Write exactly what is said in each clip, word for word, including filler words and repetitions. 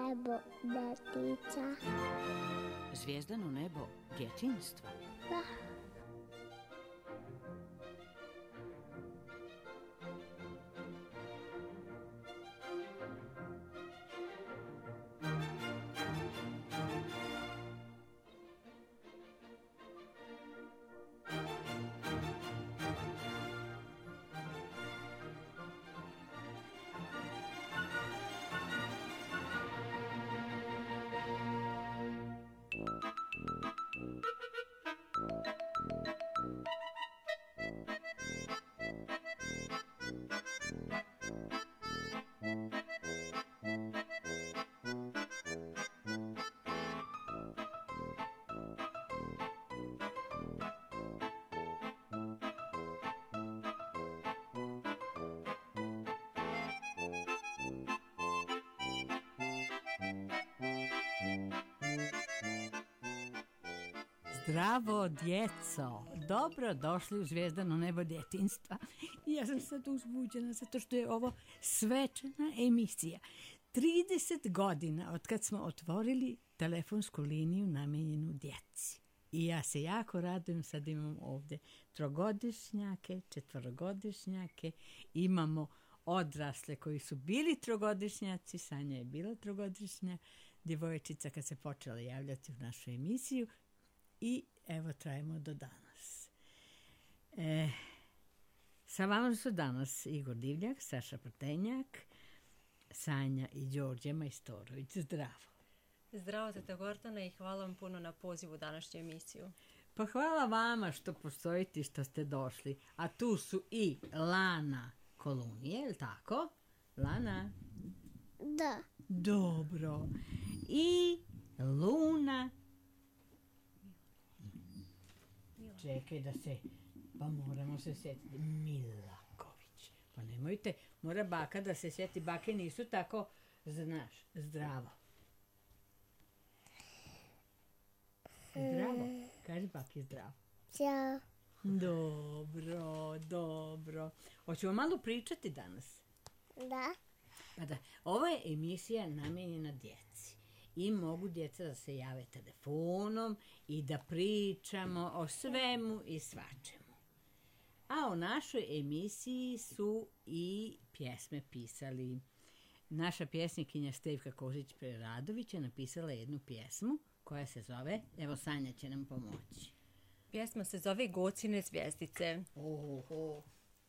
nebo djetica. Zvijezdano nebo djetinjstva? Da. Zdravo, djeco! Dobro došli u Zvijezdano nebo djetinjstva. Ja sam sad uzbuđena zato što je ovo svečana emisija. trideset godina od kad smo otvorili telefonsku liniju namijenjenu djeci. I ja se jako radujem, sad imamo ovdje trogodišnjake, četvorogodišnjake, imamo odrasle koji su bili trogodišnjaci, Sanja je bila trogodišnja djevojčica kad se počela javljati u našu emisiju. I evo trajemo do danas. E, sa vama su danas Igor Divljak, Saša Prtenjak, Sanja i Đorđe Majstorović. Zdravo. Zdravo, teta Gordana, i hvala vam puno na pozivu u današnju emisiju. Pa hvala vama što postojite i što ste došli. A tu su i Lana Kolunije, je li tako? Lana? Da. Dobro. I Luna. Čekaj da se, pa moramo se sjetiti, Milaković. Pa nemojte, mora baka da se sjeti, bake nisu tako, znaš, zdravo. Zdravo, kaži baki zdravo. Ćao. Dobro, dobro. Hoćemo malo pričati danas? Da. Pa da, ovo je emisija namijenjena djeci. I mogu djeca da se jave telefonom i da pričamo o svemu i svačemu. A u našoj emisiji su i pjesme pisali. Naša pjesnikinja Stevka Kozić-Preradović je napisala jednu pjesmu koja se zove, evo Sanja će nam pomoći. Pjesma se zove Gocine zvijezdice. Oho.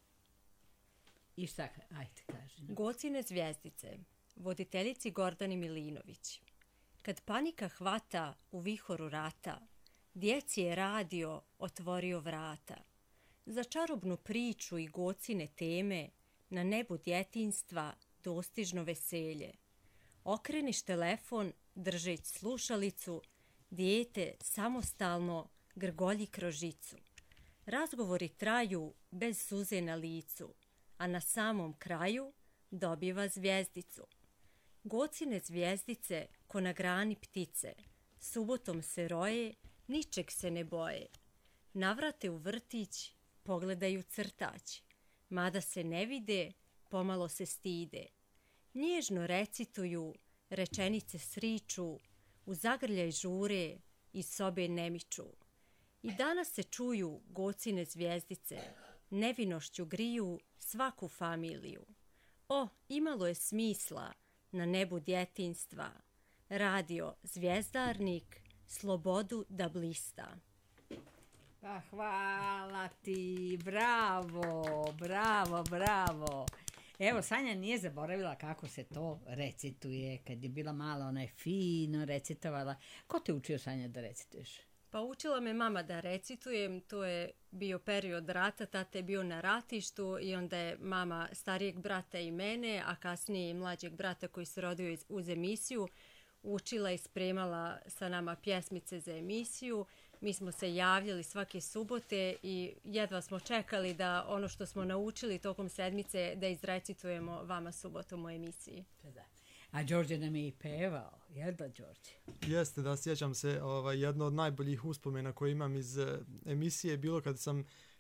I šta, ajde kaži. Gocine zvijezdice, voditeljici Gordani Milinović. Kad panika hvata u vihoru rata, djeci je radio otvorio vrata. Za čarobnu priču i gocine teme, na nebu djetinjstva dostižno veselje. Okreniš telefon, držeć slušalicu, dijete samostalno grgolji kroz žicu. Razgovori traju bez suze na licu, a na samom kraju dobiva zvijezdicu. Gocine zvijezdice, ko na grani ptice, subotom se roje, ničeg se ne boje. Navrate u vrtić, pogledaju crtać, mada se ne vide, pomalo se stide. Nježno recituju, rečenice sriču, u zagrljaj žure, iz sobe ne miču. I danas se čuju gocine zvijezdice, nevinošću griju svaku familiju. O, imalo je smisla na nebu djetinjstva, radio Zvijezdarnik, slobodu da blista. Pa hvala ti, bravo, bravo, bravo. Evo, Sanja nije zaboravila kako se to recituje. Kad je bila mala, ona je fino recitovala. Ko te učio, Sanja, da recituješ? Pa učila me mama da recitujem, to je bio period rata, tata je bio na ratištu i onda je mama starijeg brata i mene, a kasnije i mlađeg brata koji se rodio uz emisiju, učila i spremala sa nama pjesmice za emisiju. Mi smo se javljali svake subote i jedva smo čekali da ono što smo naučili tokom sedmice da izrecitujemo vama subotom u emisiji. Da. A Đorđe nam je i pevao, jel da, Đorđe? Jeste, da, sjećam se, ovaj, jedno od najboljih uspomena koje imam iz uh, emisije je bilo kad sam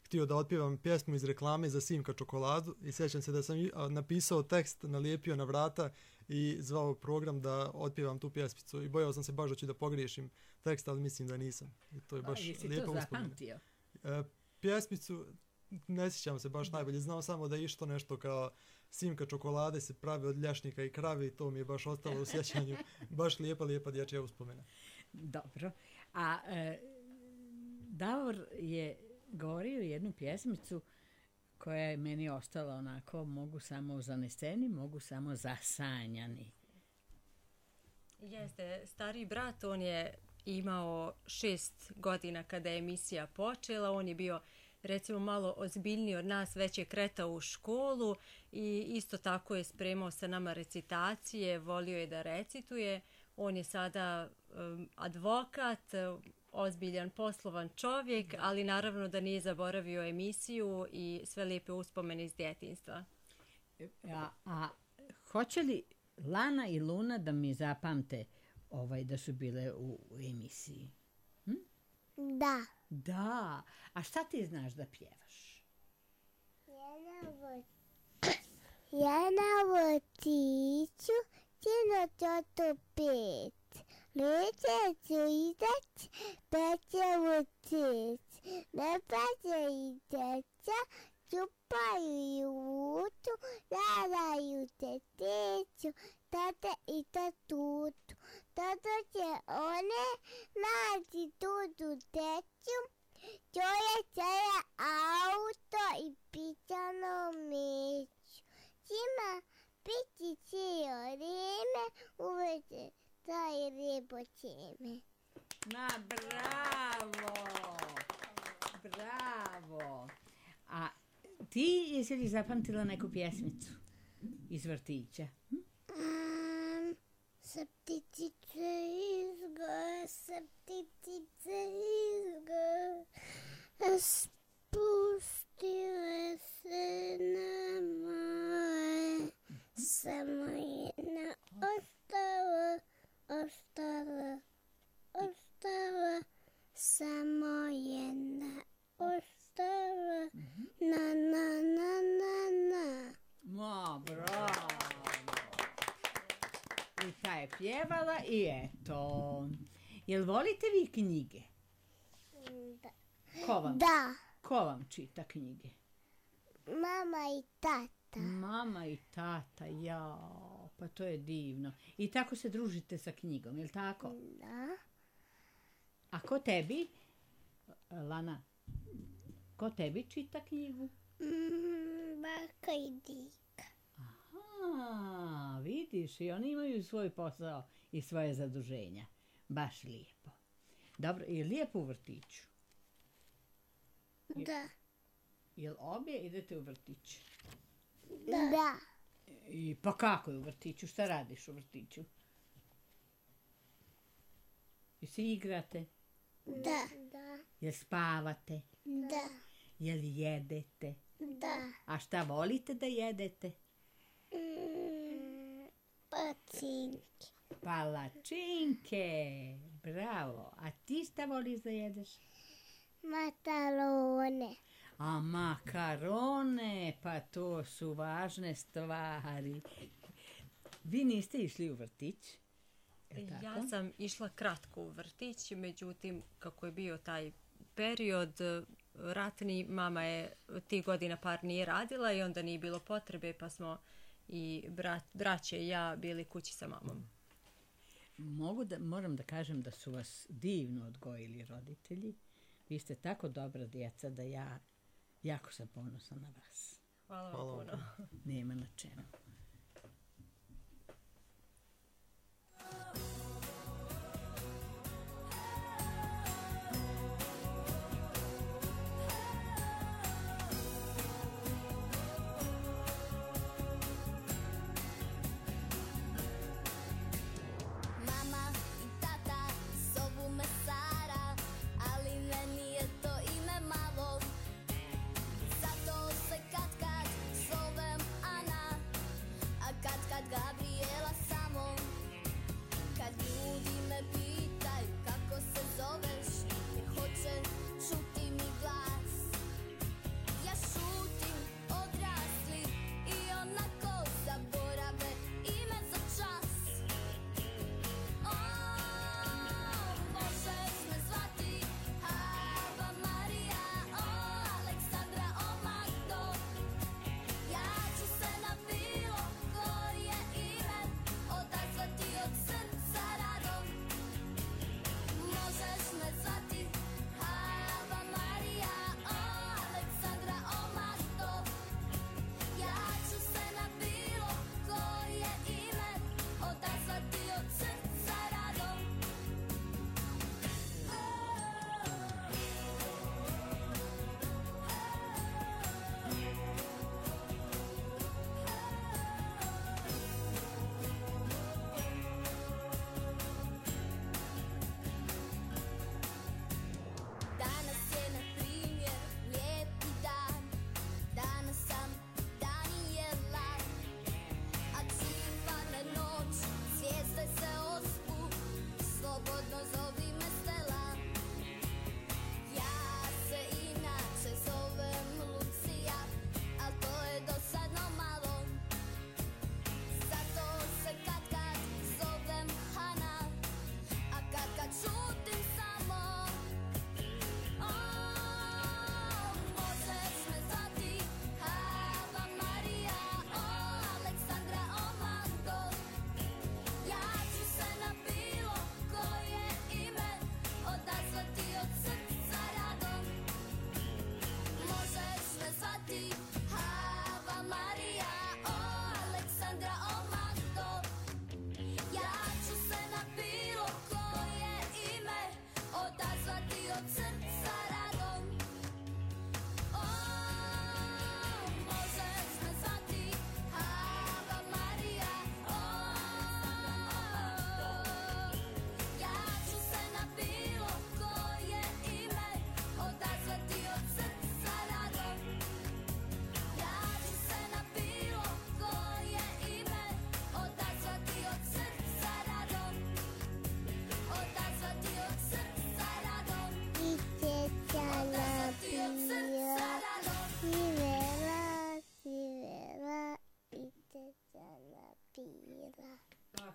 htio da otpjevam pjesmu iz reklame za Simka čokoladu i sjećam se da sam napisao tekst, nalijepio na vrata i zvao program da otpjevam tu pjesmicu i bojao sam se baš da ću da pogriješim tekst, ali mislim da nisam. I to je baš A, lijepo uspomena. E, pjesmicu ne sjećam se baš najbolje, znao samo da je išto nešto kao Simka čokolade se pravi od ljašnika i krave i to mi je baš ostalo u sjećanju. Baš lijepa, lijepa dječja uspomena. Dobro. A e, Davor je govorio jednu pjesmicu koja je meni ostala onako, mogu samo zaneseni, mogu samo zasanjani. Jeste, stariji brat, on je imao šest godina kada je emisija počela, on je bio recimo malo ozbiljniji od nas, već je kretao u školu i isto tako je spremao sa nama recitacije, volio je da recituje. On je sada um, advokat, ozbiljan poslovan čovjek, ali naravno da nije zaboravio emisiju i sve lijepe uspomene iz djetinjstva. A, a hoće li Lana i Luna da mi zapamte ovaj, da su bile u, u emisiji? Hm? Da. Da. A šta ti znaš da pjevaš? Ja na vrtiću sino čoto pet. Lice ću izać, peće vrtić. Ne peće i djeca, čupaju i vutu, radaju tetiću, tate i tatutu. Tato će one naći tutu teću, čoje auto i pićano meću. Čima pići cijelo vrijeme, uvijek taj ribo čime. Na, bravo! Bravo! A ti jesi li zapamtila neku pjesmicu iz vrtića? Hm? Um, sa ptičice izgore, sa ptičice izgore, spustile se na more, samo jedna ostala, ostala, ostala, samo jedna ostala, na, na, na, na, na. Ma, bravo! I ta je pjevala i eto. Jel volite vi knjige? Da. Ko vam, Da, ko vam čita knjige? mama i tata. Mama i tata, jao, pa to je divno. I tako se družite sa knjigom, jel tako? Da. A ko tebi, Lana, ko tebi čita knjigu? Mm, baka i dika. Aha, vidiš, i oni imaju svoj posao i svoje zaduženja. Baš lijepo. Dobro, je lijepo u vrtiću? Da. Jel obje idete u vrtić? Da. I pa kako je u vrtiću? Šta radiš u vrtiću? Jel se igrate? Da. Da. Jel spavate? Da. Jel jedete? Da. A šta volite da jedete? Mm, pacinki. Palačinke! Bravo! A ti šta voliš da jedeš? Matalone. A makarone, pa to su važne stvari. Vi niste išli u vrtić? Je tako? Ja sam išla kratko u vrtić, međutim, kako je bio taj period ratni, mama je tih godina par nije radila i onda nije bilo potrebe, pa smo i brat, braće i ja bili kući sa mamom. Mogu da, moram da kažem da su vas divno odgojili roditelji. Vi ste tako dobra djeca da ja jako sam ponosna na vas. Hvala vam Hvala puno. Nema na čemu. Mama i tata zovu me Sara, ali meni je to ime malo. Zato se kad kad zovem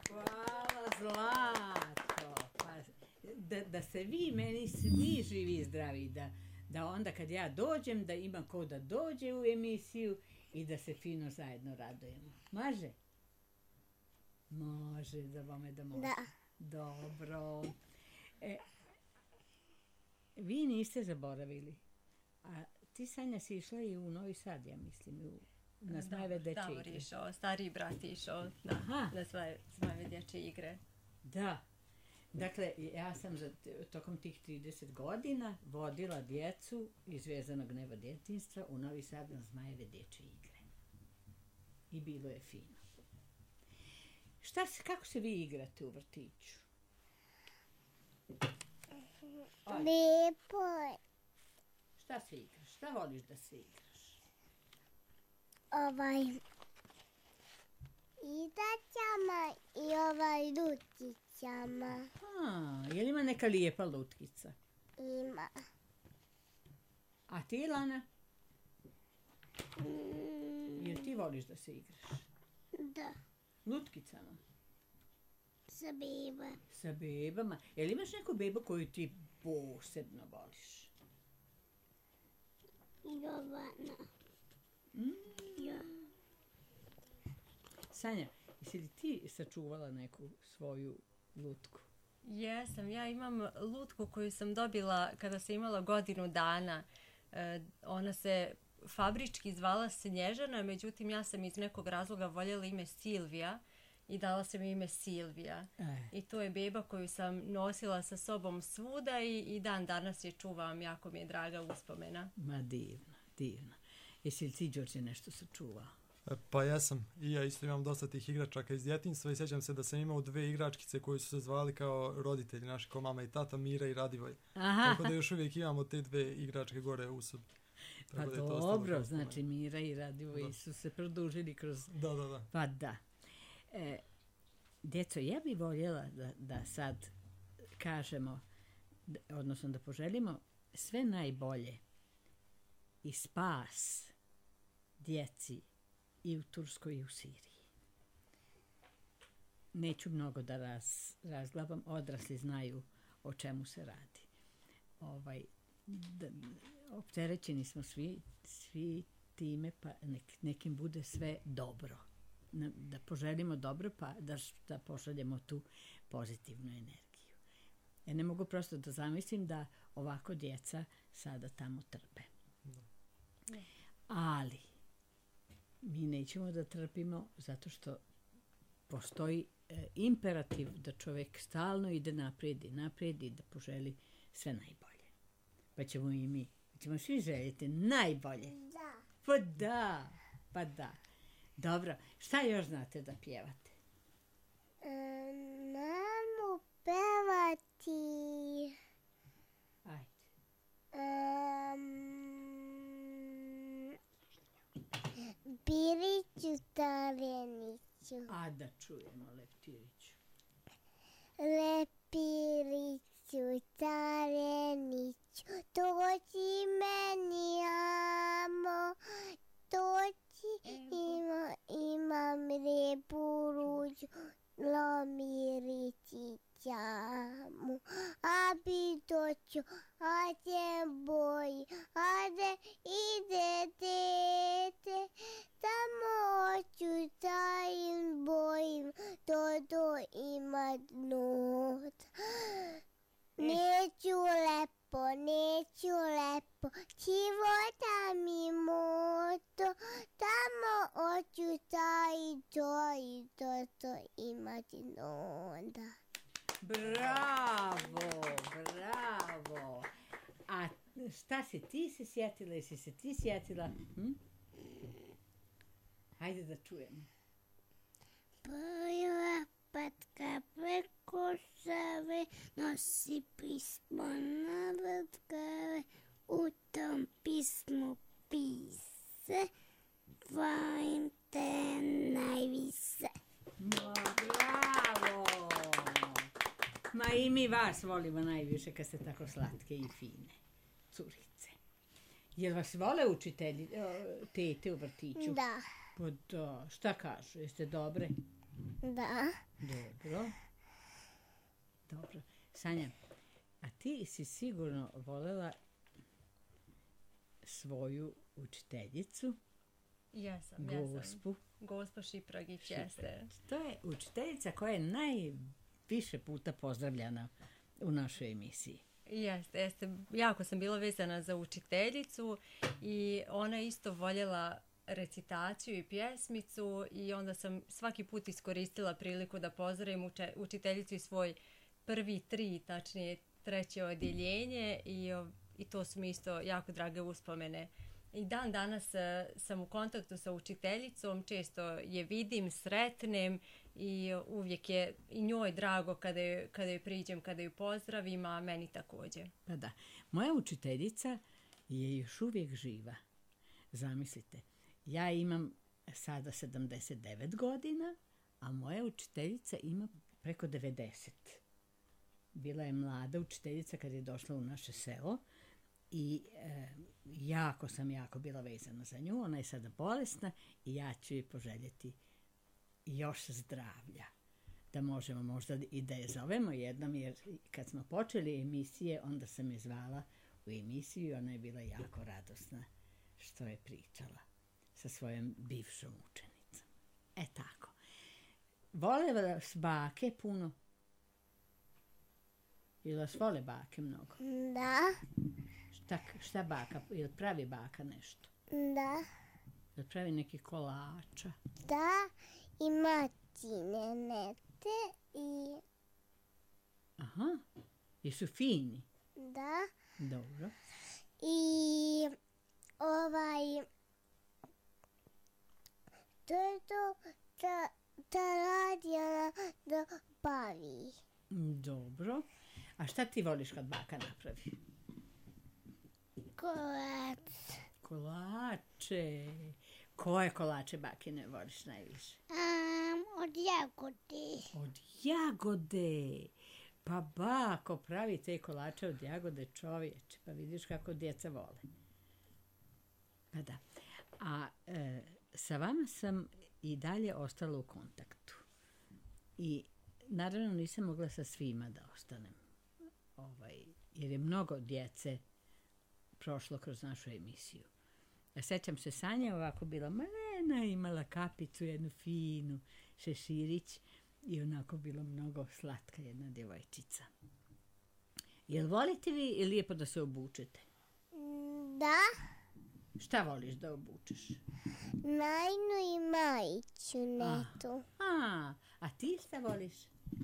Hvala, Zlato. Pa, da, da se vi meni svi živi i zdravi, da, da onda kad ja dođem, da ima ko da dođe u emisiju i da se fino zajedno radujemo. Može? Može, da vome da može. Da. Dobro. E, vi niste zaboravili. A ti, Sanja, si išla i u Novi Sad, ja mislim, u, na Zmajeve dečje Davor igre. išao, stariji brat išao na, Aha. na svoje Zmajeve dječje igre. Da. Dakle, ja sam za, tokom tih trideset godina vodila djecu iz Zvezdanog neba djetinjstva u Novi Sad na Zmajeve dječje igre. I bilo je fino. Šta se, kako se vi igrate u vrtiću? Ajde. Lijepo je. Šta se igraš? Šta voliš da se igraš? Ovaj igračama i ovaj lutićama A, je li ima neka lijepa lutkica? ima. A ti, Lana? Mm, Jel ti voliš da se igraš? da, Lutkicama? sa beba. Sa bebama? Jel imaš neku bebu koju ti posebno voliš? Jovana. Mm. Ja. Sanja, jesi li ti sačuvala neku svoju lutku? Jesam, ja imam lutku koju sam dobila kada sam imala godinu dana. E, ona se fabrički zvala Snježana, međutim ja sam iz nekog razloga voljela ime Silvija i dala sam joj ime Silvija. E. I to je beba koju sam nosila sa sobom svuda i, i dan danas je čuvam, jako mi je draga uspomena. Ma divno, divno. Jesi li ti, Đorđe, nešto sačuvao? E, Pa ja sam, i ja isto imam dosta tih igračaka iz djetinjstva i sjećam se da sam imao dve igračkice koji su se zvali kao roditelji naši, kao mama i tata, Mira i Radivoj. Aha, Tako da još uvijek imamo te dve igračke gore u sobi. pa Tako da je to ostalo dobro, kao znači spomen. Mira i Radivoj Da. su se produžili kroz... Da, da, da. Pa da. E, djeco, ja bih voljela da, da sad kažemo, d- odnosno da poželimo sve najbolje i spas djeci i u Turskoj i u Siriji. Neću mnogo da raz, razglabam, odrasli znaju o čemu se radi. Ovaj, da, opterećeni smo svi, svi time, pa nek, nekim bude sve dobro. Na- Da poželimo dobro, pa da, š- da pošaljemo tu pozitivnu energiju. Ja ne mogu prosto da zamislim da ovako djeca sada tamo trpe. Ali mi nećemo da trpimo zato što postoji e, imperativ da čovjek stalno ide naprijed i naprijed i da poželi sve najbolje. Pa ćemo i mi, pa ćemo svi željeti najbolje. Da. Pa da, pa da. Dobro, šta još znate da pjevate? E, Namo pevati. Ajde. Um, Biriću Tareniću. A da čujemo, Leptiriću. Lepiriću Tareniću. Dođi meni amo. Dođi ima, imam lijepu ruđu. Lomirići ćamu. A bi doću, ajde boji, ajde ide dete. Tamo hoću da im bojim, to do ima not. Neću lepo, neću lepo, života mi moto. Tamo hoću da i to i to, to imati onda. Bravo, bravo. A šta si ti se sjetila? Jesi se ti sjetila? Hm? Hajde da čujemo. Prva patka preko Save nosi pismo na vrtkave, u tom pismu pise, volim te najvise. Ma, bravo! Ma i mi vas volimo najviše kad ste tako slatke i fine, curice. Jel vas vole učitelji, o, tete u vrtiću? Da, Pa da, šta kažu, jeste dobre? Da. Dobro. Dobro. Sanja, a ti si sigurno voljela svoju učiteljicu, Jesam, jesam. gospu. Gospa Šipragić, jeste. To je učiteljica koja je najviše puta pozdravljana u našoj emisiji. Jeste, jeste. Jako sam bila vezana za učiteljicu i ona isto voljela recitaciju i pjesmicu i onda sam svaki put iskoristila priliku da pozdravim uče, učiteljicu i svoj prvi tri, tačnije treće odjeljenje i, i to su mi isto jako drage uspomene. I dan danas uh, sam u kontaktu sa učiteljicom, često je vidim, sretnem i uvijek je i njoj drago kada je, kada je priđem, kada ju pozdravim, a meni također. Pa da, moja učiteljica je još uvijek živa. Zamislite, ja imam sada sedamdeset devet godina, a moja učiteljica ima preko devedeset. Bila je mlada učiteljica kad je došla u naše selo i e, jako sam jako bila vezana za nju. Ona je sada bolesna i ja ću joj poželjeti još zdravlja. Da možemo možda i da je zovemo jednom, jer kad smo počeli emisije, onda sam je zvala u emisiju i ona je bila jako radosna što je pričala sa svojom bivšom učenicom. E tako. Vole vas bake puno? Ili vas vole bake mnogo? Da. Šta, šta baka? Ili pravi baka nešto? Da. Ili pravi neki kolača? Da. I matine nete i... Aha. Jesu fini? Da. Dobro. I ovaj... To je to da, da radi, da bavi. Dobro. A šta ti voliš kad baka napravi? Kolač. Kolače. Koje kolače bakine voliš najviše? Um, od jagode. Od jagode. Pa bako pravi te kolače od jagode, čovječe. Pa vidiš kako djeca vole. Pa da. A e, sa vama sam i dalje ostala u kontaktu. I naravno nisam mogla sa svima da ostanem. Ovaj, jer je mnogo djece prošlo kroz našu emisiju. Ja sećam se, Sanja ovako bila malena, imala kapicu, jednu finu, šeširić i onako bilo mnogo slatka jedna djevojčica. Jel volite vi lijepo da se obučete? Da. Šta voliš da obučeš? Najnu i majiću netu. A, a ti šta voliš?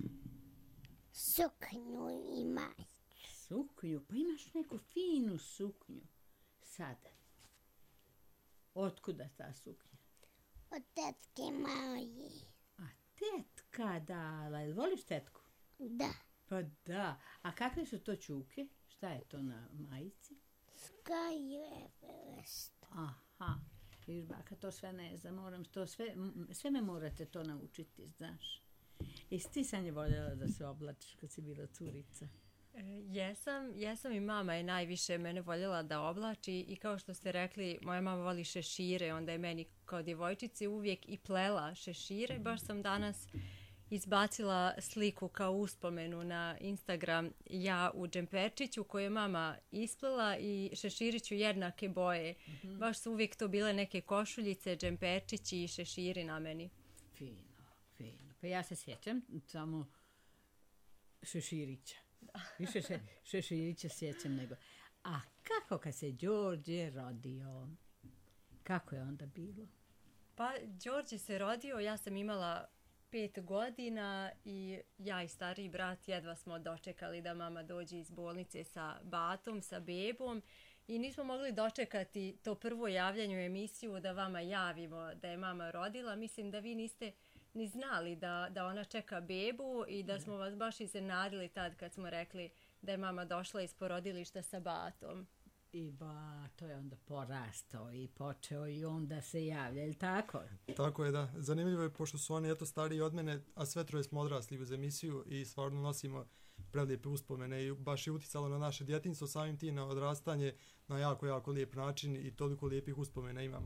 Suknju i majiću. Suknju? Pa imaš neku finu suknju sada. Otkuda ta suknja? Od tetke moje. A tetka dala. Jel voliš tetku? Da. Pa da. A kakve su to čuke? Šta je to na majici? Sky Everest. Aha. Viš, baka, to sve ne znam. Moram to sve, sve me morate to naučiti, znaš. Jesi ti, Sanja, voljela da se oblačiš kad si bila curica? E, jesam, jesam i mama je najviše mene voljela da oblači i kao što ste rekli, moja mama voli šešire, onda je meni kao djevojčici uvijek i plela šešire. Baš sam danas izbacila sliku kao uspomenu na Instagram ja u džemperčiću koju je mama isplela i šeširiću jednake boje. Mm-hmm. Baš su uvijek to bile neke košuljice, džemperčići i šeširi na meni. Fino, fino. Pa ja se sjećam samo šeširića. Više še, šeširića sjećam nego. A kako kad se Đorđe rodio? Kako je onda bilo? Pa Đorđe se rodio, ja sam imala pet godina i ja i stariji brat jedva smo dočekali da mama dođe iz bolnice sa batom, sa bebom i nismo mogli dočekati to prvo javljanje u emisiju da vama javimo da je mama rodila. Mislim da vi niste ni znali da, da ona čeka bebu i da smo vas baš iznenadili tad kad smo rekli da je mama došla iz porodilišta sa batom. I ba, to je onda porastao i počeo i onda se javlja, ili tako? Tako je, da. Zanimljivo je, pošto su oni eto stariji od mene, a sve troje smo odrasli uz emisiju i stvarno nosimo prelijepe uspomene i baš je uticalo na naše djetinjstvo, samim tim na odrastanje na jako, jako lijep način i toliko lijepih uspomena imamo.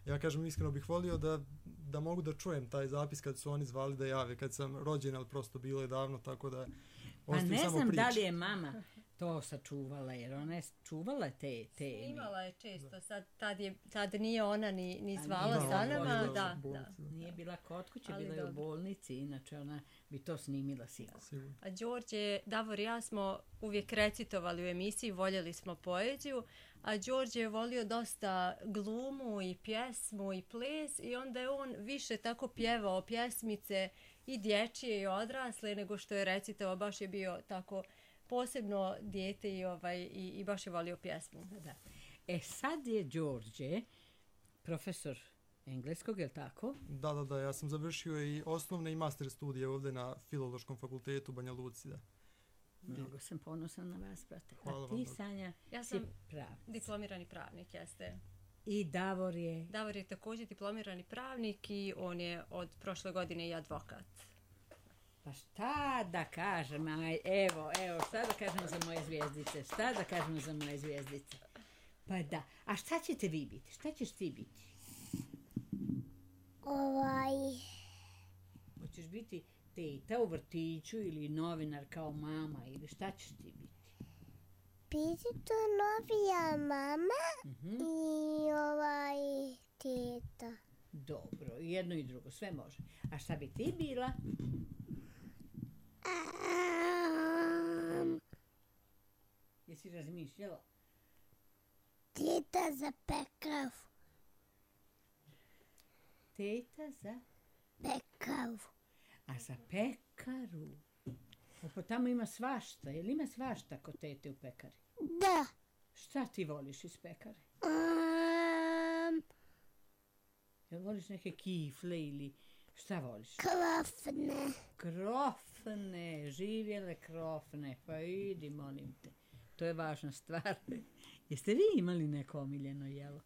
Ja kažem, iskreno bih volio da, da mogu da čujem taj zapis kad su oni zvali da jave, kad sam rođen, ali prosto bilo je davno, tako da Pa ostaju ne samo znam priče. da li je mama to sačuvala, jer ona je čuvala te... te Snimala je često, sad tad, je, tad nije ona ni, ni A zvala nije sa bila nama, u da, bolnici, da. Nije bila kod kuće, Ali bila je u dobro. bolnici, inače ona bi to snimila sigurno. Sigurno. A Đorđe, Davor i ja smo uvijek recitovali u emisiji, voljeli smo poeziju, a Đorđe je volio dosta glumu i pjesmu i ples i onda je on više tako pjevao pjesmice i dječje i odrasle nego što je recitovao, baš je bio tako posebno dijete i, ovaj, i, i baš je volio pjesmu. Da. E sad je Đorđe profesor engleskog, je li tako? Da, da, da, ja sam završio i osnovne i master studije ovdje na Filološkom fakultetu u Banja Luci, da. Mnogo sam ponosan na vas, brate. Hvala A vam ti, mnogo. Sanja, Ja si sam pravnica. diplomirani pravnik, jeste. I Davor je... Davor je također diplomirani pravnik i on je od prošle godine i advokat. Pa šta da kažem, aj, evo, evo, šta da kažemo za moje zvijezdice, šta da kažemo za moje zvijezdice. Pa da, a šta ćete vi biti, šta ćeš ti biti? Ovaj, Hoćeš biti teta u vrtiću ili novinar kao mama ili šta ćeš ti biti? biti to novija mama Mhm. i ovaj teta. Dobro, i jedno i drugo, sve može. A šta bi ti bila? Um, Jesi razmišljala? teta za pekavu. Teta za... Pekavu. A za pekaru? O, pa tamo ima svašta, jel ima svašta kod tete u pekari? Da. Šta ti voliš iz pekare? Um, Jel voliš neke kifle ili šta voliš? krofne. Krofne, živjele krofne, pa idi molim te. To je važna stvar. Jeste vi imali neko omiljeno jelo?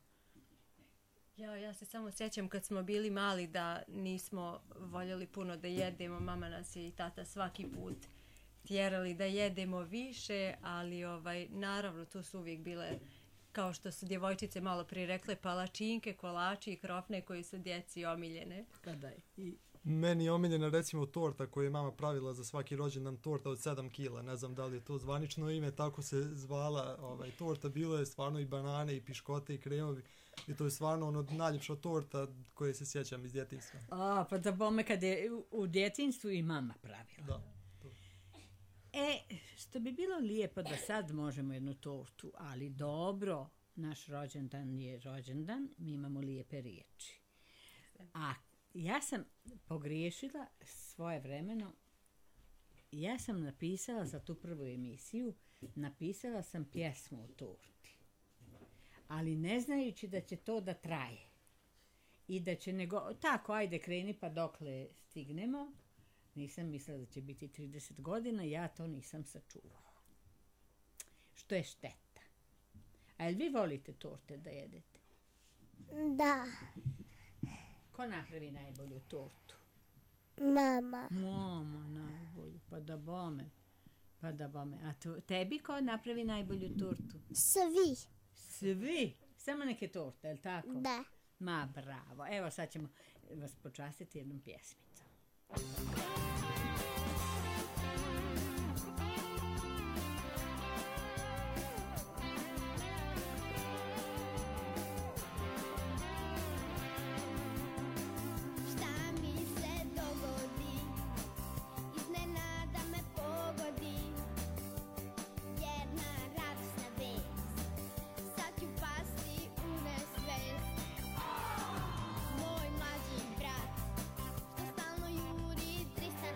Ja, ja se samo sjećam kad smo bili mali da nismo voljeli puno da jedemo. Mama nas je i tata svaki put tjerali da jedemo više, ali ovaj, naravno tu su uvijek bile, kao što su djevojčice malo prije rekle, palačinke, kolači i krofne koji su djeci omiljene. Pa daj. I Meni je omiljena recimo torta koju je mama pravila za svaki rođendan, torta od sedam kila. Ne znam da li je to zvanično ime, tako se zvala ovaj, torta. Bilo je stvarno i banane, i piškote, i kremovi. I to je stvarno ono najljepša torta koje se sjećam iz djetinjstva. A, pa da bome kad je u, u djetinjstvu i mama pravila. Da. E, što bi bilo lijepo da sad možemo jednu tortu, ali dobro, naš rođendan je rođendan, mi imamo lijepe riječi. A ja sam pogriješila svoje vremeno, ja sam napisala za tu prvu emisiju, napisala sam pjesmu o torti. Ali ne znajući da će to da traje. I da će nego, tako, ajde kreni pa dokle stignemo. Nisam mislila da će biti trideset godina, ja to nisam sačuvala. Što je šteta. A jel vi volite torte da jedete? Da. Ko napravi najbolju tortu? Mama. Mama najbolju, pa da bome. Pa da bome. A tu, tebi ko napravi najbolju tortu? Svi. Svi. Samo neke torte, je li tako? Da. Ma bravo. Evo sad ćemo vas počastiti jednom pjesmicom. Šta mi se dogodi, iznenada me pogodi, jedna radosna vest, sad ću pasti u nesvest. Moj mlađi brat, što stalno juri tristan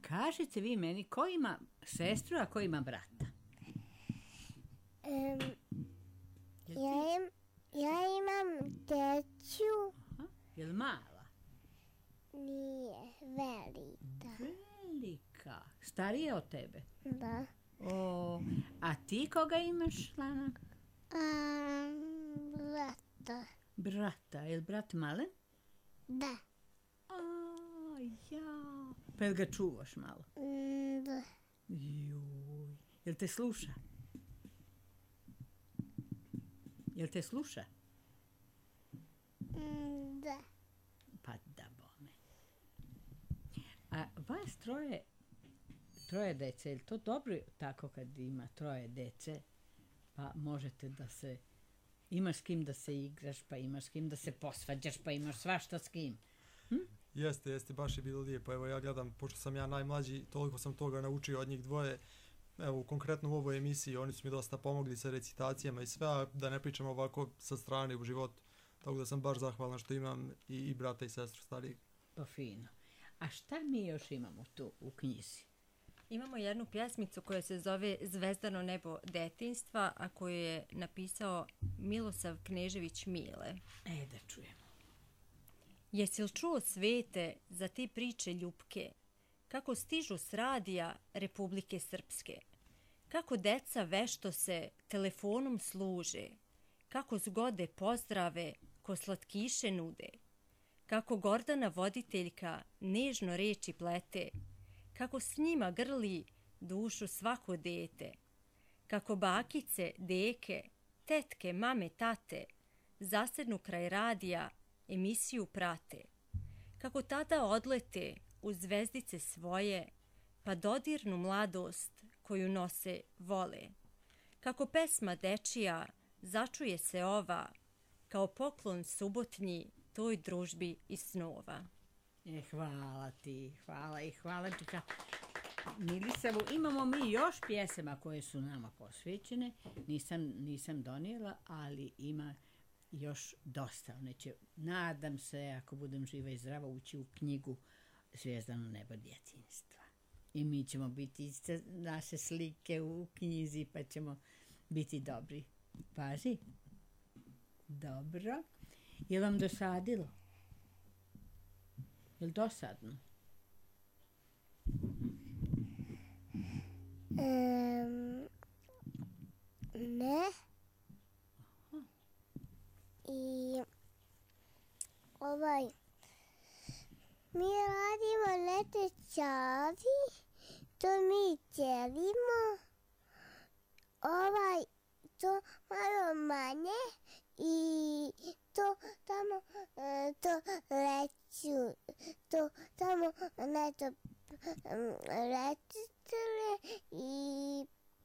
kažite vi meni, ko ima sestru, a ko ima brata? Em, ja, im, ja imam teću, Aha. Jel mala? nije velika. Velika. Starija od tebe? Da. O, a ti koga imaš, Lana? A, brata. Brata. Je li brat malen? Da. A, ja. Pa jel ga čuvaš malo? Mm, Da. Juj. Jel te sluša? Jel te sluša? Mm, Da. Pa da bome. A vas troje, troje dece, je li to dobro tako kad ima troje dece? Pa možete da se, imaš s kim da se igraš, pa imaš s kim da se posvađaš, pa imaš svašta s kim. Jeste, jeste, baš je bilo lijepo. Evo ja gledam, pošto sam ja najmlađi, toliko sam toga naučio od njih dvoje. Evo, konkretno u ovoj emisiji, oni su mi dosta pomogli sa recitacijama i sve, a da ne pričam ovako sa strane u životu. Tako da sam baš zahvalan što imam i, i brata i sestru starijeg. Pa fino. A šta mi još imamo tu u knjizi? Imamo jednu pjesmicu koja se zove Zvezdano nebo detinjstva, a koju je napisao Milosav Knežević Mile. E, da čujemo. Jesi li čuo, svete, za te priče ljupke, kako stižu s radija Republike Srpske, kako deca vešto se telefonom služe, kako zgode pozdrave ko slatkiše nude, kako Gordana voditeljka nežno reči plete, kako s njima grli dušu svako dete, kako bakice, deke, tetke, mame, tate zasednu kraj radija, emisiju prate, kako tada odlete u zvezdice svoje, pa dodirnu mladost koju nose vole, kako pesma dečija začuje se ova, kao poklon subotnji toj družbi i snova. E, hvala ti, hvala i hvala ti. Ka... Milisavu, imamo mi još pjesema koje su nama posvećene. Nisam, nisam donijela, ali ima još dosta. One će, nadam se, ako budem živa i zdrava, ući u knjigu Zvijezdano nebo djetinjstva. I mi ćemo biti naše slike u knjizi, pa ćemo biti dobri. Pazi. Dobro. Je vam dosadilo? Je li dosadno? Um, ne. I ovaj, mi radimo letečavi, to mi ćelimo, ovaj, to malo manje i to tamo, e, to leću, to tamo nešto letitele i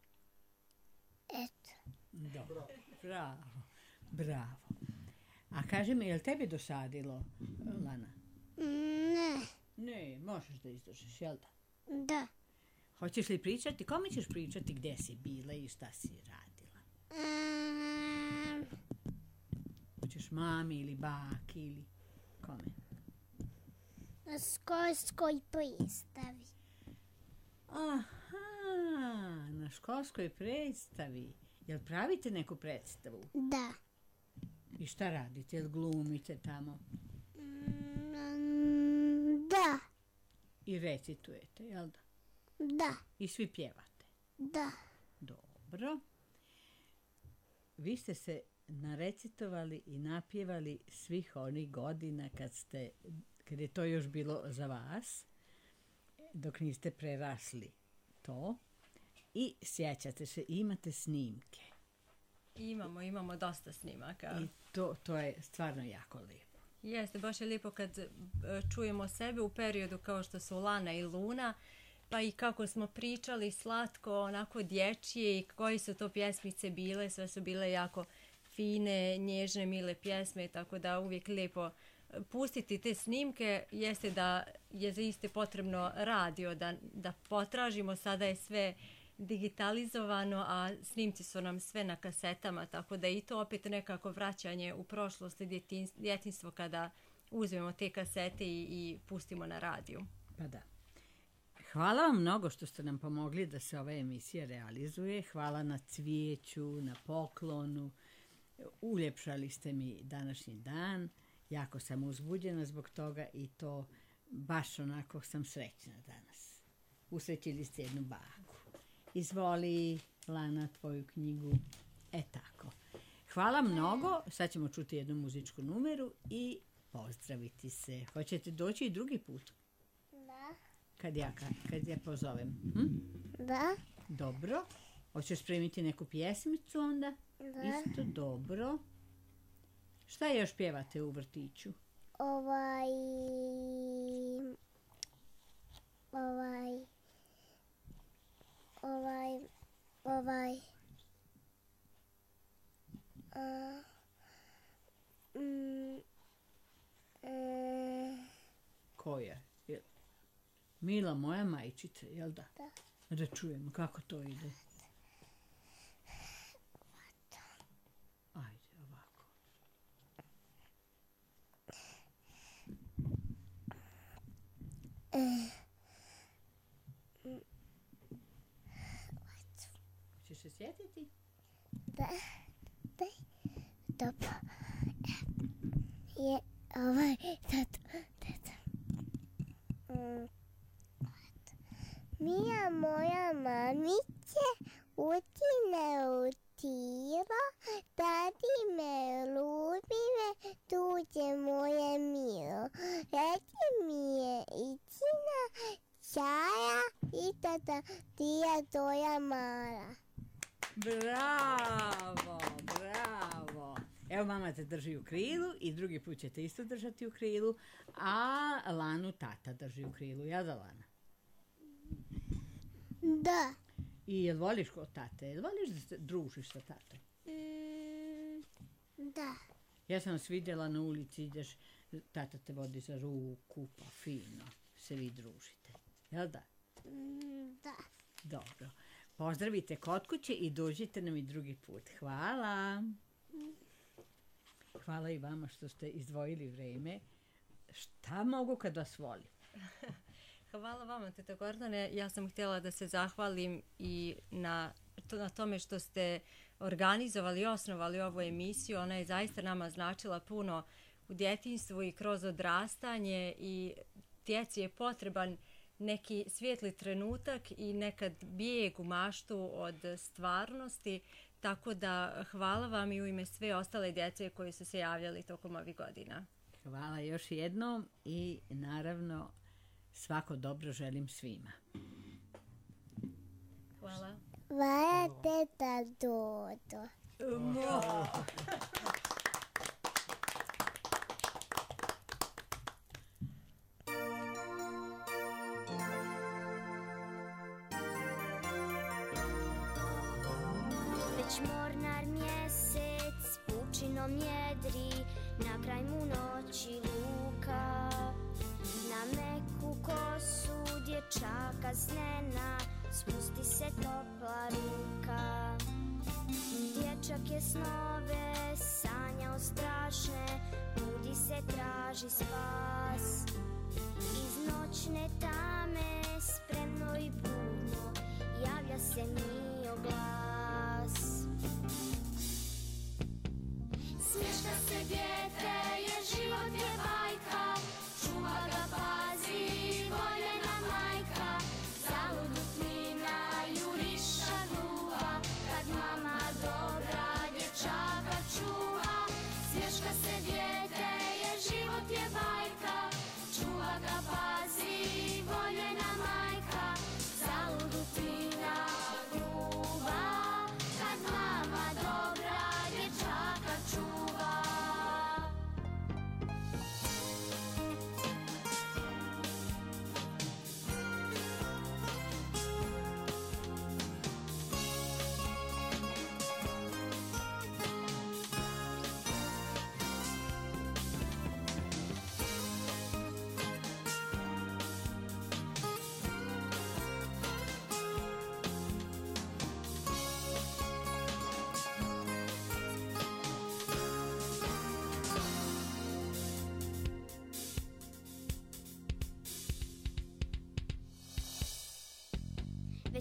eto. Dobro. Bravo. Bravo. A kaži mi, je li tebi dosadilo, Lana? Ne. Ne, možeš da izdržiš, jel da? Da. Hoćeš li pričati? Kome ćeš pričati gdje si bila i šta si radila? Um, Hoćeš mami ili baki ili kome? na školskoj predstavi. Aha, na školskoj predstavi. Jel pravite neku predstavu? Da. I šta radite? Jel glumite tamo? Mm, da. I recitujete, jel da? Da. I svi pjevate? Da. Dobro. Vi ste se narecitovali i napjevali svih onih godina kad ste, kad je to još bilo za vas, dok niste prerasli to. I sjećate se, imate snimke. Imamo, imamo dosta snimaka. I to, to je stvarno jako lijepo. Jeste, baš je lijepo kad e, čujemo sebe u periodu kao što su Lana i Luna, pa i kako smo pričali slatko, onako dječje i koji su to pjesmice bile, sve su bile jako fine, nježne, mile pjesme, tako da uvijek lijepo pustiti te snimke. Jeste da je zaiste potrebno radio, da, da potražimo, sada je sve digitalizovano, a snimci su nam sve na kasetama, tako da i to opet nekako vraćanje u prošlost i djetinjstvo, djetinjstvo kada uzmemo te kasete i, i pustimo na radiju. Pa da. Hvala vam mnogo što ste nam pomogli da se ova emisija realizuje. Hvala na cvijeću, na poklonu. Uljepšali ste mi današnji dan. Jako sam uzbuđena zbog toga i to baš onako sam srećna danas. Usrećili ste jednu baku. Izvoli, Lana, tvoju knjigu. E tako. Hvala mnogo. Sad ćemo čuti jednu muzičku numeru i pozdraviti se. Hoćete doći i drugi put? Da. Kad ja, kad ja pozovem. Hm? Da. Dobro. Hoćeš spremiti neku pjesmicu onda? Da. Isto dobro. Šta još pjevate u vrtiću? Ovaj... Ovaj... Ovaj... Ovaj... A, mm, e, Koja? Jel- Mila moja majčica, jel da? Da. Da čujemo kako to ide. Ajde, ovako. Hoćeš se sjetiti? da. Da. Dobro. Je ovaj... Tato. Tato. Mm. Mija moja mamiće uči ne utira, tati me ljubi, tuđe moje milo. Reci mi je ičina, čaja i tata tija toja mara. Bravo, bravo. Evo mama te drži u krilu i drugi put ćete isto držati u krilu, a Lanu tata drži u krilu. Ja da, Lana? Da. I jel voliš kod tate? Jel voliš da se družiš sa tatom? Mm, da. Ja sam vas vidjela na ulici, ideš, tata te vodi za ruku, pa fino se vi družite. Jel da? Mm, da. Dobro. Pozdravite kod kuće i dođite nam i drugi put. Hvala. Hvala i vama što ste izdvojili vrijeme. Šta mogu kad vas volim? Hvala vama, teta Gordane. Ja sam htjela da se zahvalim i na, to, na tome što ste organizovali i osnovali ovu emisiju. Ona je zaista nama značila puno u djetinjstvu i kroz odrastanje i djeci je potreban neki svijetli trenutak i nekad bijeg u maštu od stvarnosti. Tako da hvala vam i u ime sve ostale djece koji su se javljali tokom ovih godina. Hvala još jednom i naravno svako dobro želim svima. Hvala. Hvala teta Dodo. Već mornar mjesec pučinom jedri, na kraj mu noći luka. Na meku kosu dječaka snena spusti se topla ruka. Dječak je snove sanjao strašne, budi se traži spas. Iz noćne tame spremno i budno javlja se mio glas. Smješka se dijete, jer život je bajka, čuva ga, pazi, voljena majka. Zaludu klina, juriša gluha, kad mama dobra dječaka čuva. Smješka se dijete, jer život je bajka, čuva ga, pazi, voljena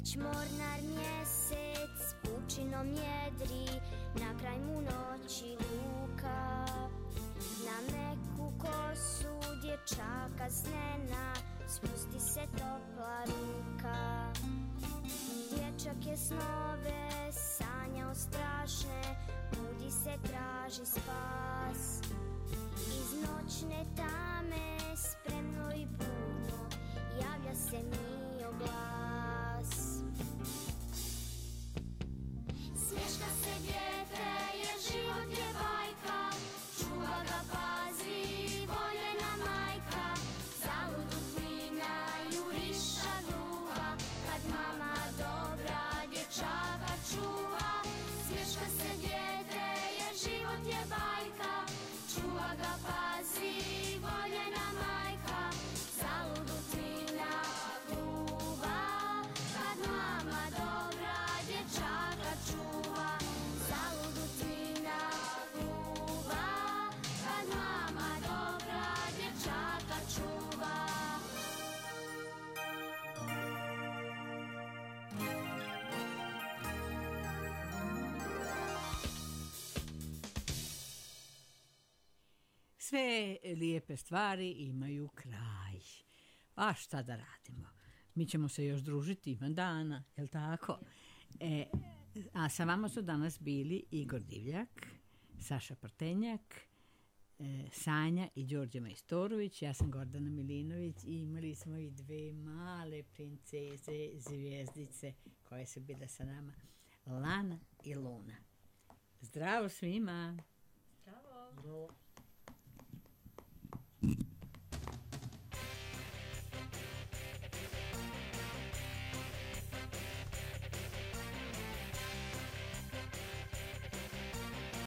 Već mornar mjesec pučinom jedri, na kraj mu noći luka. Na meku kosu dječaka snena spusti se topla ruka. Dječak je snove sanjao strašne, budi se traži spas. Iz noćne tame spremno i budno javlja se mio glas. Smješka se dijete jer život je bajka, čuva ga pazi voljena majka. Zaludu klina juriša gruba, kad mama dobra dječaka čuva. Smješka se dijete jer život je bajka, čuva ga pazi voljena majka. Zaludu klina gruba, kad mama dobra dječaka čuva. Zaludu klina gruba, kad mama dobra dječaka čuva. Sve lijepe stvari imaju kraj. A šta da radimo? Mi ćemo se još družiti ima dana, jel tako? E, a sa vama su danas bili Igor Divljak, Saša Prtenjak, e, Sanja i Đorđe Majstorović. Ja sam Gordana Milinović i imali smo i dve male princeze, zvijezdice koje su bile sa nama. Lana i Luna. Zdravo svima! Bravo! Bravo.